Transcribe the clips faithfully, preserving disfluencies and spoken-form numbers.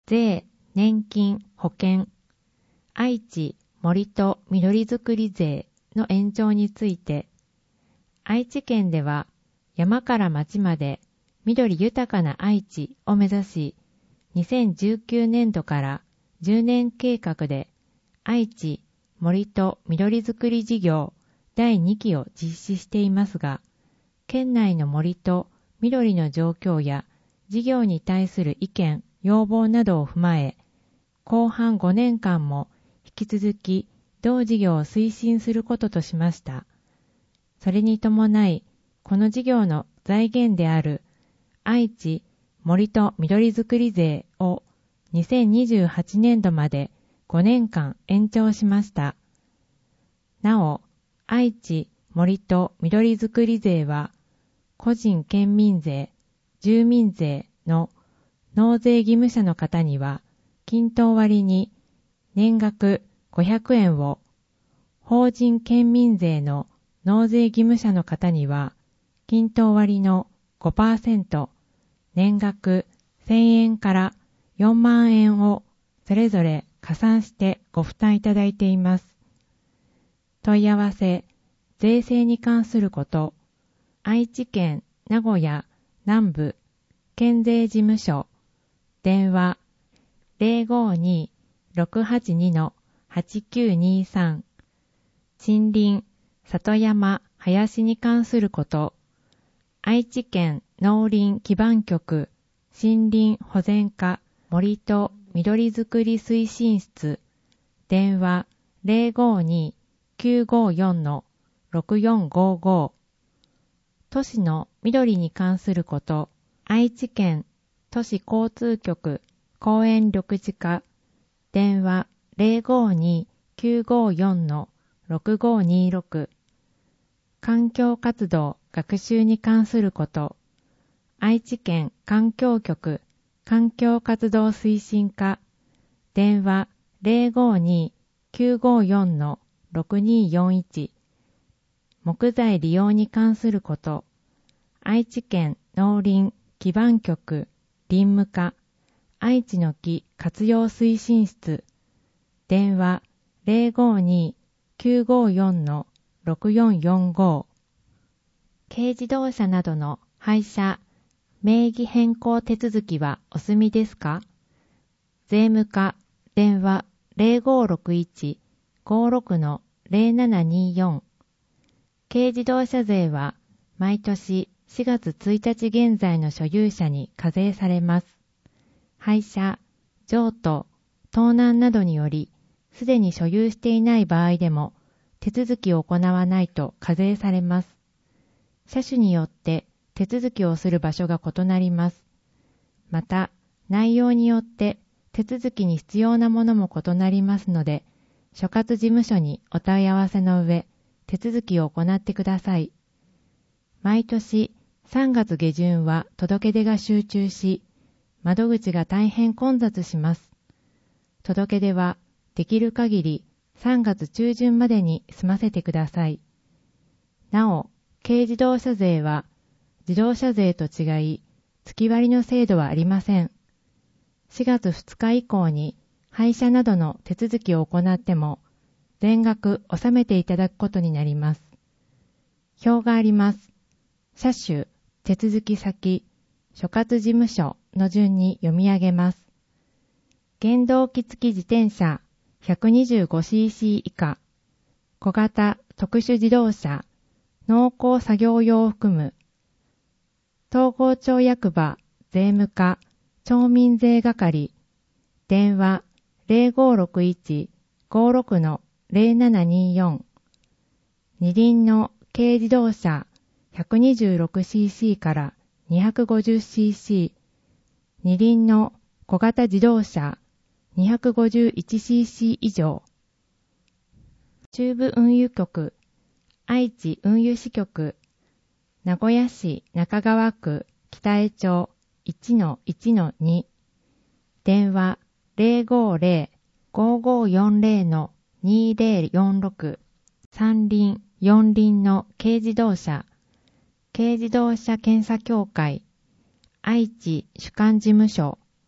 税、年金、保険、愛知森と緑づくり税の延長について、愛知県では山から町まで緑豊かな愛知を目指し、にせんじゅうきゅうねんどからじゅうねん計画で愛知森と緑づくり事業だいにきを実施していますが、県内の森と緑の状況や事業に対する意見、要望などを踏まえ、後半ごねんかんも引き続き同事業を推進することとしました。それに伴い、この事業の財源である愛知森と緑づくり税をにせんにじゅうはちねんどまでごねんかん延長しました。なお、愛知森と緑づくり税は、個人県民税、住民税の納税義務者の方には、均等割に年額ごひゃくえんを、法人県民税の納税義務者の方には、均等割の ごパーセント、年額せんえんからよんまんえんをそれぞれ加算してご負担いただいています。問い合わせ、税制に関すること、愛知県名古屋南部県税事務所、電話 ゼロごにーろくはちにーはちきゅうにさん、森林里山林に関すること、愛知県農林基盤局森林保全課森と緑づくり推進室、電話 ゼロごにーきゅうごよんーろくよんごご、都市の緑に関すること、愛知県都市交通局公園緑地課、電話 ゼロごにーきゅうごよんーろくごにろく、環境活動学習に関すること、愛知県環境局環境活動推進課、電話 ゼロごにーきゅうごよんーろくによんいち、木材利用に関すること、愛知県農林基盤局林務課愛知の木活用推進室、電話 ゼロごにーきゅうごよんーろくよんよんご、軽自動車などの廃車名義変更手続きはお済みですか？税務課電話 ゼロごろくいちーごろくのゼロななによん、軽自動車税は毎年しがつついたち現在の所有者に課税されます。廃車、譲渡、盗難などによりすでに所有していない場合でも手続きを行わないと課税されます。車種によって手続きをする場所が異なります。また、内容によって手続きに必要なものも異なりますので、所轄事務所にお問い合わせの上、手続きを行ってください。毎年さんがつげじゅんは届け出が集中し、窓口が大変混雑します。届け出はできる限りさんがつちゅうじゅんまでに済ませてください。なお、軽自動車税は自動車税と違い、月割の制度はありません。しがつふつか以降に廃車などの手続きを行っても、全額納めていただくことになります。表があります。車種、手続き先、所轄事務所の順に読み上げます。原動機付き自転車 ひゃくにじゅうごシーシー 以下、小型特殊自動車、農耕作業用を含む、東郷町役場税務課町民税係、電話 ゼロごろくいちーごろくのゼロななによん、二輪の軽自動車 ひゃくにじゅうろくシーシー から にひゃくごじゅうシーシー、二輪の小型自動車 にひゃくごじゅういちシーシー 以上、中部運輸局、愛知運輸支局、名古屋市中川区北江町 いちのいちのに、電話 ゼロごゼロ ごごよんゼロのにゼロよんろく、三輪四輪の軽自動車、軽自動車検査協会、愛知主管事務所、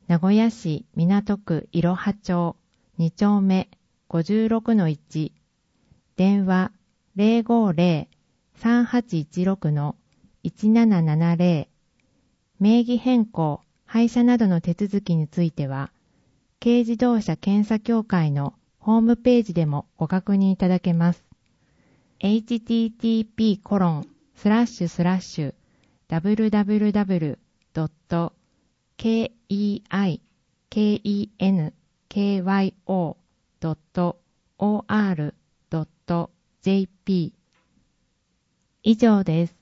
名古屋市港区いろは町に丁目 ごじゅうろくのいち、電話 ゼロごゼロ さんはちいちろく いちななななゼロ、名義変更、廃車などの手続きについては、軽自動車検査協会のホームページでもご確認いただけます。エイチティーティーピーコロンスラッシュスラッシュダブリューダブリューダブリュードットケーイーアイケーイーエヌケーワイオードットオーアールドットジェーピー 以上です。